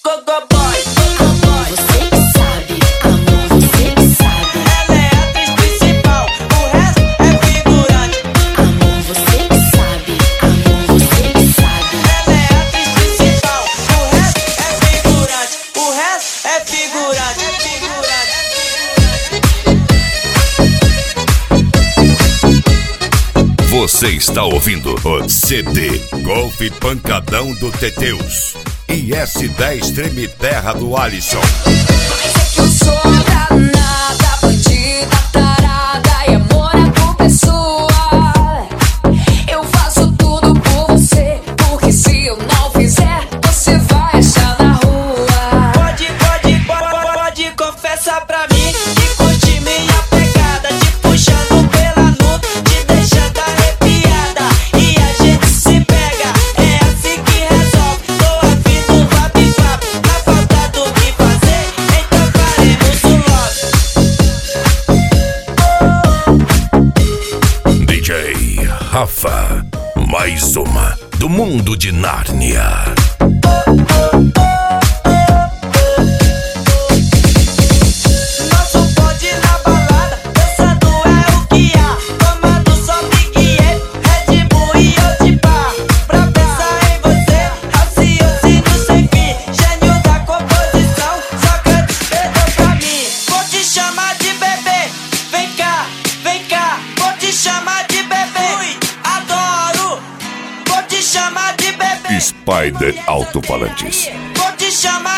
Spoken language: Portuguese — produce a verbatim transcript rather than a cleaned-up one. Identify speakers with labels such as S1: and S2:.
S1: Gogo boy, amor, você que sabe, amor, você que sabe. Ela é a atriz principal, o resto é figurante. Amor, você que sabe, amor, você que sabe. Ela é a atriz principal, o resto é figurante. O resto é figurante, é figurante.
S2: Você está ouvindo o C D Golf Pancadão do Teteus e S dez Treme Terra do Alisson.
S1: Eu sou danada, bandida, tarada e amor, a culpa é sua. Eu faço tudo por você, porque se eu não fizer, você vai achar na rua. Pode, pode, pode, pode, confessa pra mim que curte minha pegada, te puxando pela nuca, te deixando arrepiada. E a gente se pega, é assim que resolve. Tô afim do vapo-vapo, na falta do que fazer, então faremos o love.
S2: D J Rafa, mais uma do mundo de Nárnia.
S1: Nosso bonde na balada, dançando é o que há. Tomando só Big M, Red Bull e Odipá. Pra pensar em você, raciocínio sem fim. Gênio da composição, só canta perdão pra mim. Vou te chamar de bebê, vem cá, vem cá. Vou te chamar de bebê, ui, adoro. Vou te chamar de bebê,
S2: Spider Alto-Falantes.
S1: vou te chamar